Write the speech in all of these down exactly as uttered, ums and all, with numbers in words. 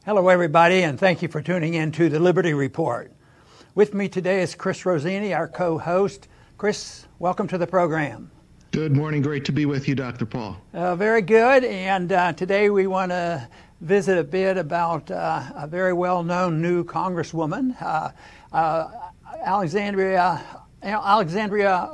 Hello, everybody, and thank you for tuning in to the Liberty Report. With me today is Chris Rossini, our co-host. Chris, welcome to the program. Good morning. Great to be with you, Doctor Paul. Uh, very good. And uh, today we want to visit a bit about uh, a very well-known new congresswoman, uh, uh, Alexandria Alexandria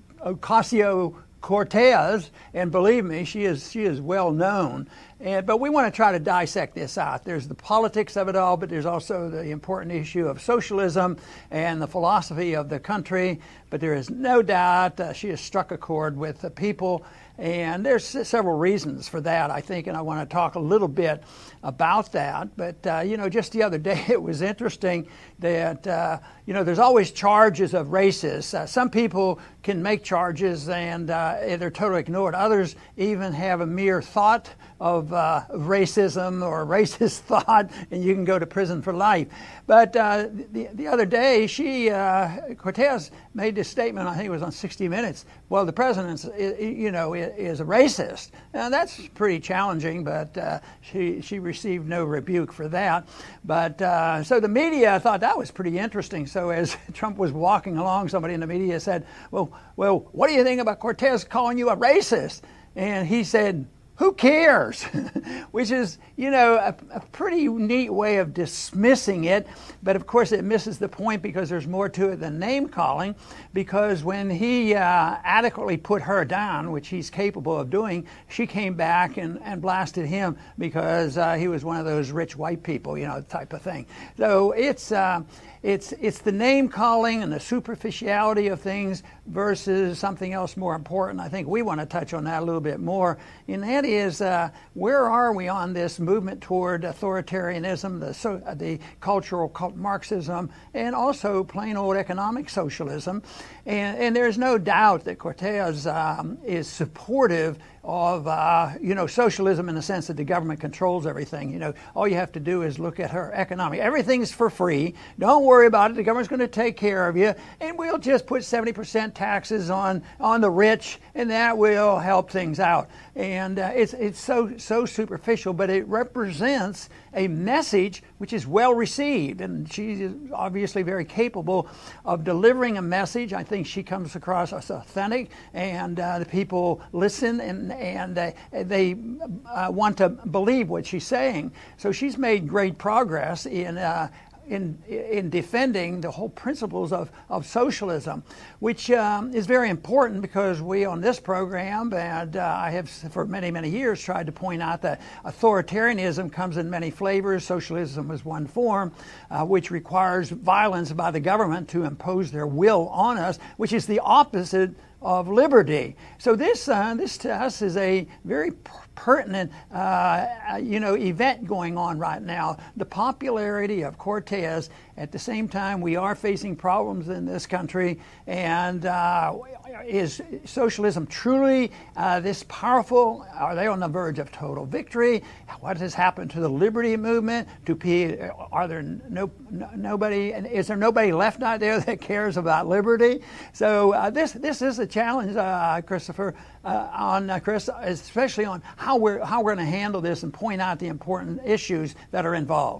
Ocasio-Cortez. And believe me, she is she is well known. And, but we want to try to dissect this out. There's the politics of it all, but there's also the important issue of socialism and the philosophy of the country. But there is no doubt uh, she has struck a chord with the people. And there's several reasons for that, I think, and I want to talk a little bit about that. But, uh, you know, just the other day it was interesting that, uh, you know, there's always charges of racists. Uh, some people can make charges and uh, they're totally ignored. Others even have a mere thought of uh, racism or racist thought, and you can go to prison for life. But uh, the, the other day, she, uh, Cortez, made this statement, I think it was on sixty minutes, well, the president, you know, is a racist. Now, that's pretty challenging, but uh, she, she received no rebuke for that. But uh, so the media thought that was pretty interesting. So as Trump was walking along, somebody in the media said, well, well, what do you think about Cortez calling you a racist? And he said, who cares? Which is, you know, a, a pretty neat way of dismissing it. But of course, it misses the point because there's more to it than name calling. Because when he uh, adequately put her down, which he's capable of doing, she came back and, and blasted him because uh, he was one of those rich white people, you know, type of thing. So it's uh, it's it's the name calling and the superficiality of things versus something else more important. I think we want to touch on that a little bit more. And that is, uh, where are we on this movement toward authoritarianism, the so, uh, the cultural cult Marxism, and also plain old economic socialism? And, and there's no doubt that Cortez um, is supportive of, uh, you know, socialism in the sense that the government controls everything. You know, all you have to do is look at her economic. Everything's for free. Don't worry about it. The government's going to take care of you. And we'll just put seventy percent taxes on, on the rich, and that will help things out. And uh, it's it's so so superficial, but it represents a message which is well received. And she's obviously very capable of delivering a message. I think she comes across as authentic, and uh, the people listen and and uh, they uh, want to believe what she's saying. So she's made great progress in uh, in in defending the whole principles of, of socialism, which um, is very important because we on this program, and uh, I have for many, many years tried to point out that authoritarianism comes in many flavors. Socialism is one form, uh, which requires violence by the government to impose their will on us, which is the opposite of liberty. So this uh, this to us is a very pertinent uh, you know event going on right now. The popularity of Cortez. At the same time, we are facing problems in this country, and uh, is socialism truly uh, this powerful? Are they on the verge of total victory? What has happened to the liberty movement? To P, are there no, no nobody? Is there nobody left out there that cares about liberty? So uh, this this is a challenge, uh, Christopher, uh, on uh, Chris, especially on how we're how we're going to handle this and point out the important issues that are involved.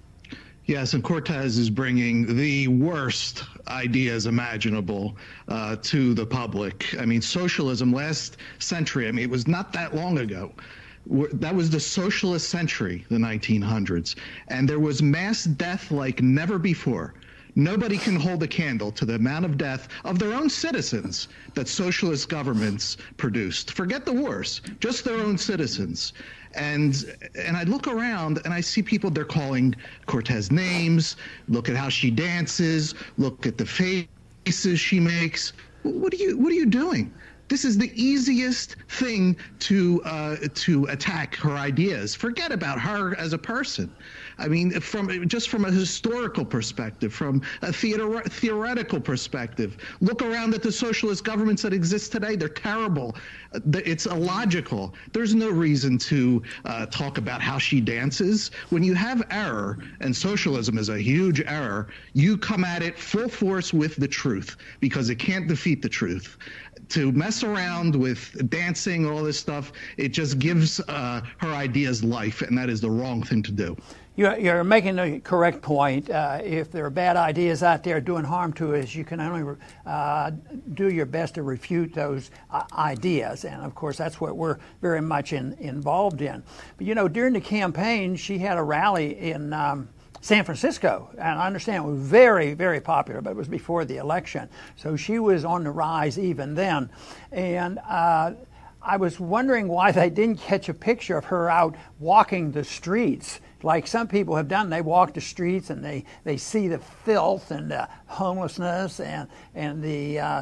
Yes, and Cortez is bringing the worst ideas imaginable uh, to the public. I mean, socialism last century, I mean, it was not that long ago. That was the socialist century, the nineteen hundreds. And there was mass death like never before. Nobody can hold a candle to the amount of death of their own citizens that socialist governments produced. Forget the wars, just their own citizens. And and I look around and I see people, they're calling Cortez names, look at how she dances, look at the faces she makes. What are you, what are you doing? This is the easiest thing to uh, to attack her ideas. Forget about her as a person. I mean, from just from a historical perspective, from a theater, theoretical perspective, look around at the socialist governments that exist today. They're terrible. It's illogical. There's no reason to uh, talk about how she dances. When you have error, and socialism is a huge error, you come at it full force with the truth because it can't defeat the truth. to mess around with dancing, all this stuff, it just gives uh, her ideas life, and that is the wrong thing to do. You're, you're making a correct point. Uh, if there are bad ideas out there doing harm to us, you can only uh, do your best to refute those uh, ideas. And of course, that's what we're very much in, involved in. But you know, during the campaign, she had a rally in um, San Francisco, and I understand it was very, very popular, but it was before the election. So she was on the rise even then. And uh, I was wondering why they didn't catch a picture of her out walking the streets like some people have done. They walk the streets and they, they see the filth and the homelessness and, and the uh,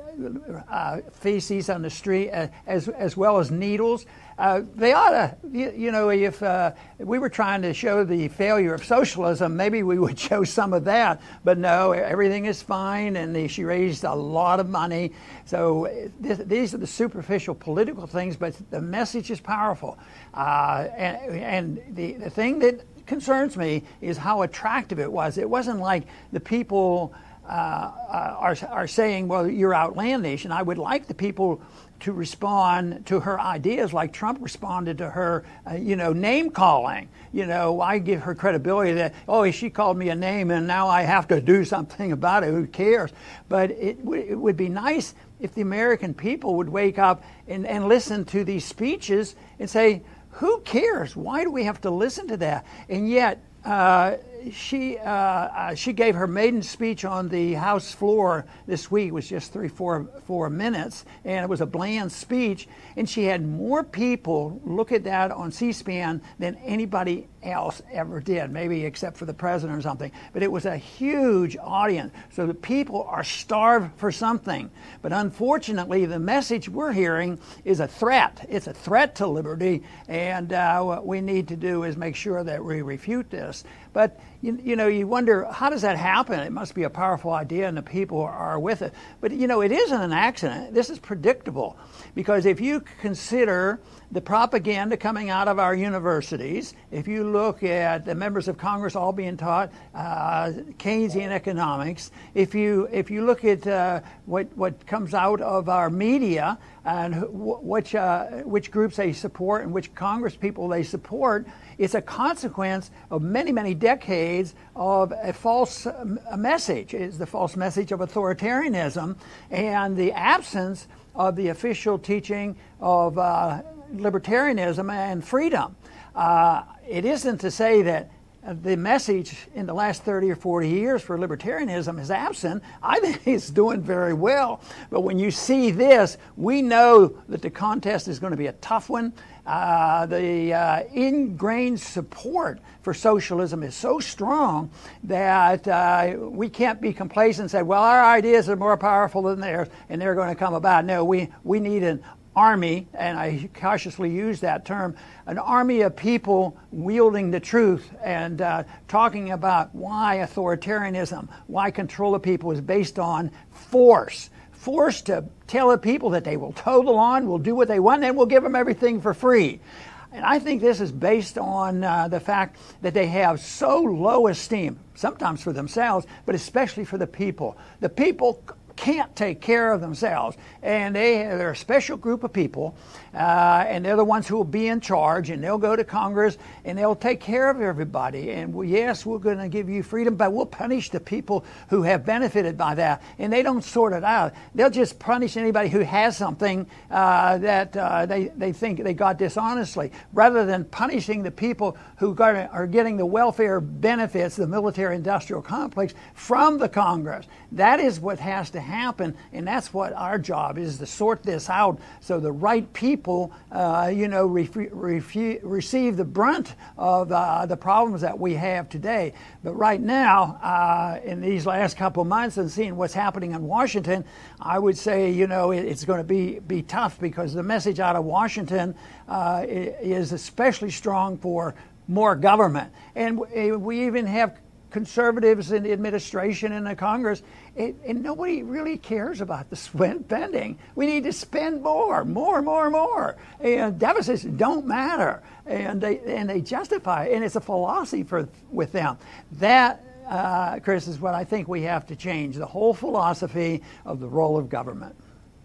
uh, feces on the street, uh, as, as well as needles. Uh, they ought to, you, you know, if uh, we were trying to show the failure of socialism, maybe we would show some of that. But no, everything is fine, and the, she raised a lot of money. So this, these are the superficial political things, but the message is powerful. Uh, and and the, the thing that concerns me is how attractive it was. It wasn't like the people uh, are, are saying, well, you're outlandish, and I would like the people to respond to her ideas like Trump responded to her, uh, you know, name calling. You know, I give her credibility that, oh, she called me a name and now I have to do something about it. Who cares? But it, w- it would be nice if the American people would wake up and, and listen to these speeches and say, who cares? Why do we have to listen to that? And yet, uh, she uh, uh, she gave her maiden speech on the House floor this week. It was just three, four, four minutes, and it was a bland speech. And she had more people look at that on C-SPAN than anybody else ever did, maybe except for the president or something. But it was a huge audience. So the people are starved for something. But unfortunately, the message we're hearing is a threat. It's a threat to liberty, and uh, what we need to do is make sure that we refute this. But you, you know, you wonder, how does that happen? It must be a powerful idea and the people are with it. But, you know, it isn't an accident. This is predictable. Because if you consider the propaganda coming out of our universities, if you look at the members of Congress all being taught uh, Keynesian economics, if you if you look at uh, what what comes out of our media and wh- which uh, which groups they support and which Congress people they support, it's a consequence of many many decades of a false a message. It's the false message of authoritarianism and the absence of the official teaching of uh, libertarianism and freedom. Uh, it isn't to say that the message in the last thirty or forty years for libertarianism is absent. I think it's doing very well. But when you see this, we know that the contest is going to be a tough one. Uh, the uh, ingrained support for socialism is so strong that uh, we can't be complacent and say, well, our ideas are more powerful than theirs and they're going to come about. No, we, we need an army, and I cautiously use that term, an army of people wielding the truth and uh, talking about why authoritarianism, why control of people is based on force. Force to tell the people that they will toe the law and will do what they want, and we'll give them everything for free. And I think this is based on uh, the fact that they have so low esteem, sometimes for themselves, but especially for the people. The people can't take care of themselves, and they they're a special group of people, uh, and they're the ones who will be in charge, and they'll go to Congress and they'll take care of everybody. And we, yes, we're going to give you freedom, but we'll punish the people who have benefited by that. And they don't sort it out. They'll just punish anybody who has something uh, that uh, they they think they got dishonestly, rather than punishing the people who got, are getting the welfare benefits, the military-industrial complex, from the Congress. That is what has to happen, and that's what our job is, to sort this out so the right people, uh, you know, refu- refu- receive the brunt of uh, the problems that we have today. But right now, uh, in these last couple of months and seeing what's happening in Washington, I would say, you know, it, it's going to be, be tough, because the message out of Washington uh, is especially strong for more government. And we even have conservatives in the administration and the Congress, and, and nobody really cares about the spending. We need to spend more, more, more, more. And deficits don't matter, and they and they justify it, and it's a philosophy for with them. That, uh, Chris, is what I think we have to change, the whole philosophy of the role of government.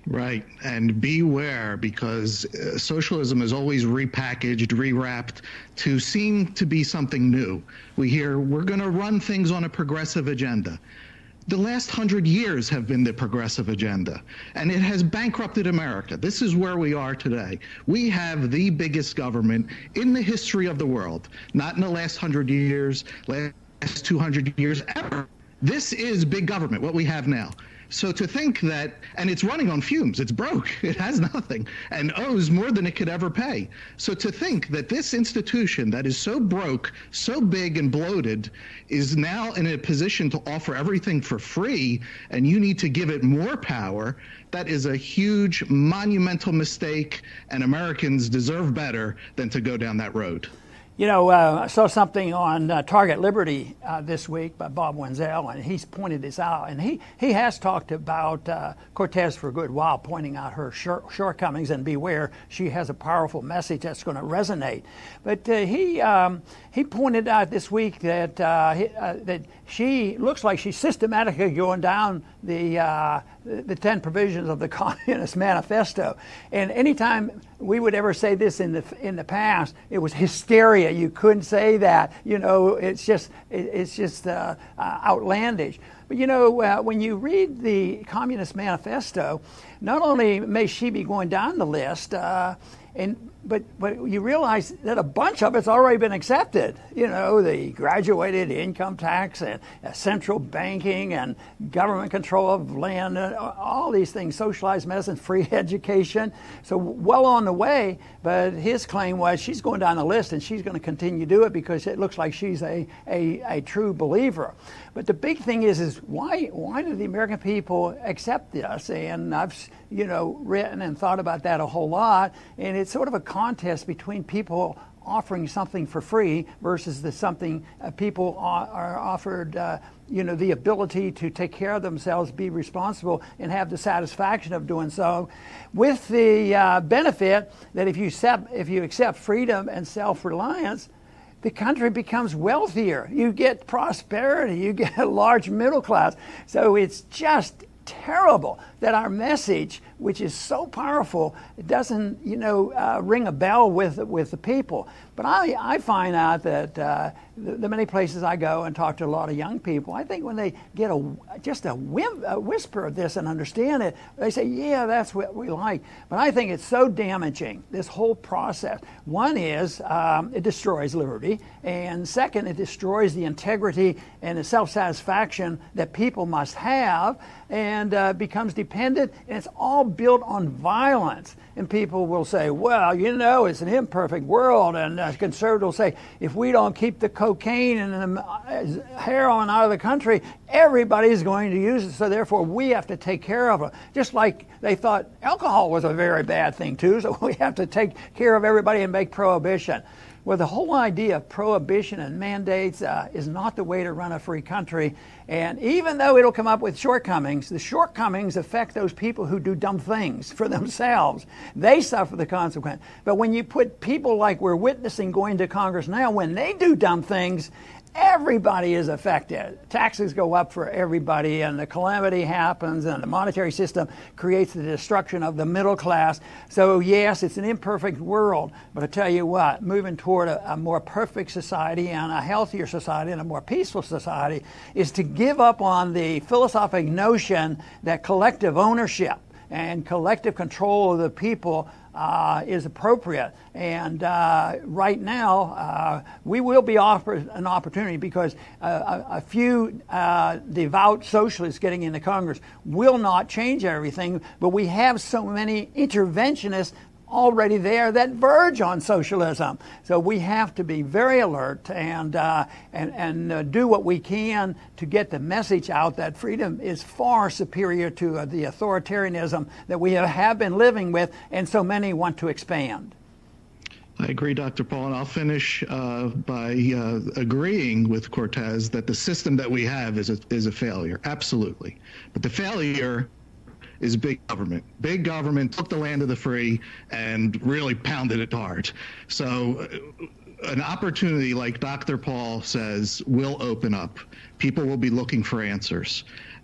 Right. And beware, because uh, socialism is always repackaged, rewrapped to seem to be something new. We hear we're going to run things on a progressive agenda. The last hundred years have been the progressive agenda, and it has bankrupted America. This is where we are today. We have the biggest government in the history of the world, not in the last hundred years, last two hundred years, ever. This is big government, what we have now. So to think that, and it's running on fumes, it's broke, it has nothing, and owes more than it could ever pay. So to think that this institution that is so broke, so big and bloated, is now in a position to offer everything for free, and you need to give it more power, that is a huge, monumental mistake, and Americans deserve better than to go down that road. You know, uh, I saw something on uh, Target Liberty uh, this week by Bob Wenzel, and he's pointed this out. And he, he has talked about uh, Cortez for a good while, pointing out her short, shortcomings, and beware, she has a powerful message that's going to resonate. But uh, he um, he pointed out this week that uh, he, uh, that she looks like she's systematically going down the uh, the ten provisions of the Communist Manifesto. And anytime we would ever say this in the in the past, it was hysteria. You couldn't say that. You know, it's just it, it's just uh, uh, outlandish. But you know, uh, when you read the Communist Manifesto, not only may she be going down the list, uh, and but but you realize that a bunch of it's already been accepted. You know, the graduated income tax and uh, central banking and government control of land, uh, all these things, socialized medicine, free education. So well on the way. But his claim was she's going down the list and she's going to continue to do it because it looks like she's a, a, a true believer. But the big thing is, is why why do the American people accept this? And I've you know written and thought about that a whole lot. And it's sort of a contest between people offering something for free versus the something uh, people are, are offered. Uh, you know, the ability to take care of themselves, be responsible, and have the satisfaction of doing so, with the uh, benefit that if you accept, if you accept freedom and self-reliance, the country becomes wealthier. You get prosperity. You get a large middle class. So it's just terrible that our message, which is so powerful, it doesn't, you know, uh, ring a bell with with the people. But I, I find out that uh, the, the many places I go and talk to a lot of young people, I think when they get a just a, whim, a whisper of this and understand it, they say, yeah, that's what we like. But I think it's so damaging, this whole process. One is um, it destroys liberty, and second, it destroys the integrity and the self-satisfaction that people must have, and uh, becomes dependent, and it's all built on violence. And people will say, well, you know, it's an imperfect world, and uh, conservatives will say, if we don't keep the cocaine and the heroin out of the country, everybody's going to use it, so therefore we have to take care of it. Just like they thought alcohol was a very bad thing too, so we have to take care of everybody and make prohibition. Well, the whole idea of prohibition and mandates uh, is not the way to run a free country. And even though it'll come up with shortcomings, the shortcomings affect those people who do dumb things for themselves. They suffer the consequence. But when you put people like we're witnessing going to Congress now, when they do dumb things, everybody is affected. Taxes go up for everybody, and the calamity happens, and the monetary system creates the destruction of the middle class. So yes, it's an imperfect world, but I tell you what, moving toward a, a more perfect society and a healthier society and a more peaceful society is to give up on the philosophic notion that collective ownership and collective control of the people Uh, is appropriate. And uh, right now, uh, we will be offered an opportunity because uh, a, a few uh, devout socialists getting into Congress will not change everything, but we have so many interventionists already there that verge on socialism. So we have to be very alert and uh, and, and uh, do what we can to get the message out that freedom is far superior to uh, the authoritarianism that we have been living with and so many want to expand. I agree, Doctor Paul, and I'll finish uh, by uh, agreeing with Cortez that the system that we have is a, is a failure, absolutely. But the failure is big government. Big government took the land of the free and really pounded it hard. So uh, an opportunity like Doctor Paul says will open up. People will be looking for answers.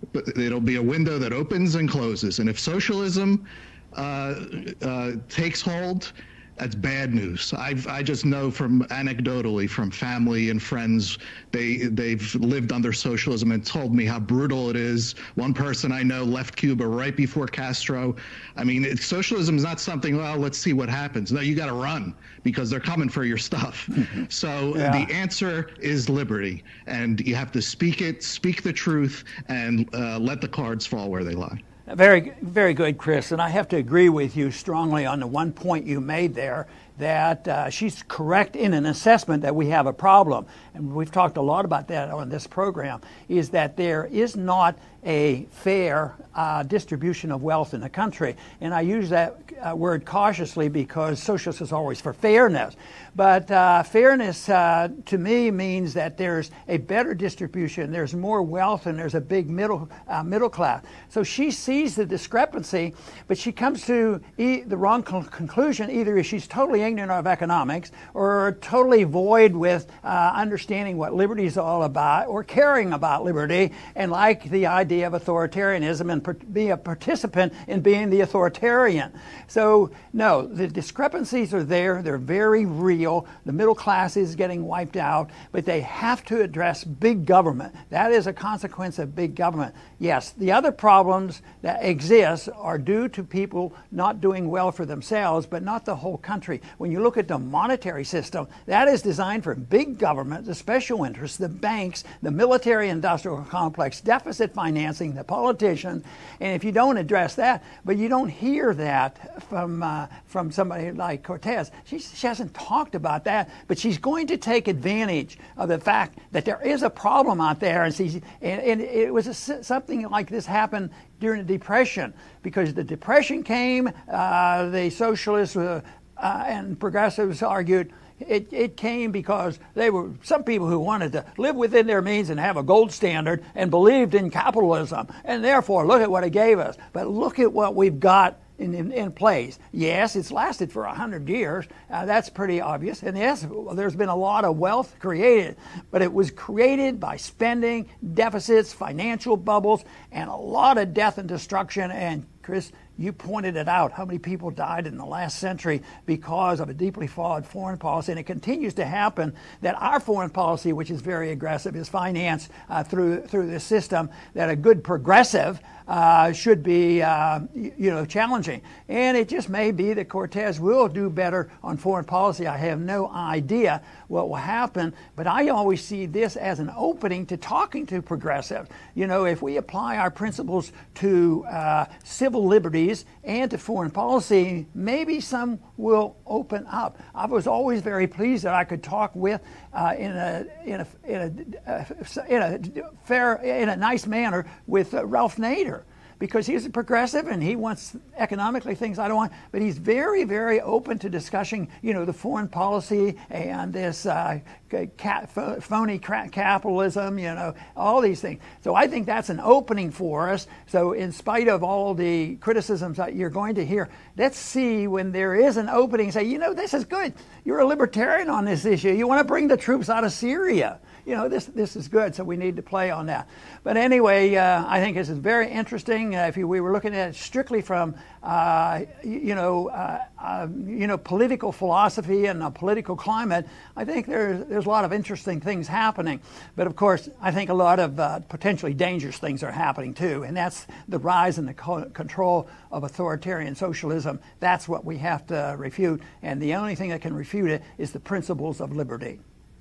but it'll be a window that opens and closes. And if socialism uh, uh, takes hold, that's bad news. I've, I just know from anecdotally from family and friends, they, they've lived under socialism and told me how brutal it is. One person I know left Cuba right before Castro. I mean, it, socialism is not something, well, let's see what happens. No, you got to run because they're coming for your stuff. So yeah. The answer is liberty. And you have to speak it, speak the truth, and uh, let the cards fall where they lie. Very, very good, Chris. And I have to agree with you strongly on the one point you made there, that uh, she's correct in an assessment that we have a problem. And we've talked a lot about that on this program, is that there is not a fair uh, distribution of wealth in the country. And I use that uh, word cautiously because socialists is always for fairness. But uh, fairness uh, to me means that there's a better distribution, there's more wealth, and there's a big middle uh, middle class. So she sees the discrepancy, but she comes to e- the wrong con- conclusion. Either she's totally ignorant of economics or totally void with uh, understanding what liberty is all about or caring about liberty and like the idea of authoritarianism and per- be a participant in being the authoritarian. So no, the discrepancies are there. They're very real. The middle class is getting wiped out, but they have to address big government. That is a consequence of big government. Yes, the other problems that exist are due to people not doing well for themselves, but not the whole country. When you look at the monetary system, that is designed for big government, the special interests, the banks, the military-industrial complex, deficit financing, the politicians. And if you don't address that, but you don't hear that from uh, from somebody like Cortez. She, she hasn't talked about that, but she's going to take advantage of the fact that there is a problem out there. And, she's, and, and it was a, something like this happened during the Depression, because the Depression came, uh, the socialists uh, uh, and progressives argued It, it came because they were some people who wanted to live within their means and have a gold standard and believed in capitalism. And therefore, look at what it gave us. But look at what we've got in, in, in place. Yes, it's lasted for one hundred years. Uh, that's pretty obvious. And yes, there's been a lot of wealth created. But it was created by spending, deficits, financial bubbles, and a lot of death and destruction. And Chris, you pointed it out, how many people died in the last century because of a deeply flawed foreign policy. And it continues to happen that our foreign policy, which is very aggressive, is financed uh, through through this system that a good progressive uh, should be uh, you know, challenging. And it just may be that Cortez will do better on foreign policy. I have no idea what will happen, but I always see this as an opening to talking to progressives. You know, if we apply our principles to uh, civil liberties and to foreign policy, maybe some will open up. I was always very pleased that I could talk with uh, in a in a in a, uh, in a fair in a nice manner with uh, Ralph Nader, because he's a progressive and he wants economically things I don't want, but he's very, very open to discussing, you know, the foreign policy and this uh, ca- phony capitalism, you know, all these things. So I think that's an opening for us. So in spite of all the criticisms that you're going to hear, let's see when there is an opening, say, you know, this is good. You're a libertarian on this issue. You want to bring the troops out of Syria. You know, this this is good, so we need to play on that. But anyway, uh, I think this is very interesting. Uh, if you, we were looking at it strictly from, uh, you know, uh, uh, you know, political philosophy and a political climate, I think there's there's a lot of interesting things happening. But of course, I think a lot of uh, potentially dangerous things are happening too, and that's the rise in the co- control of authoritarian socialism. That's what we have to refute, and the only thing that can refute it is the principles of liberty.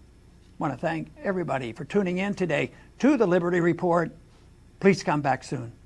I want to thank everybody for tuning in today to the Liberty Report. Please come back soon.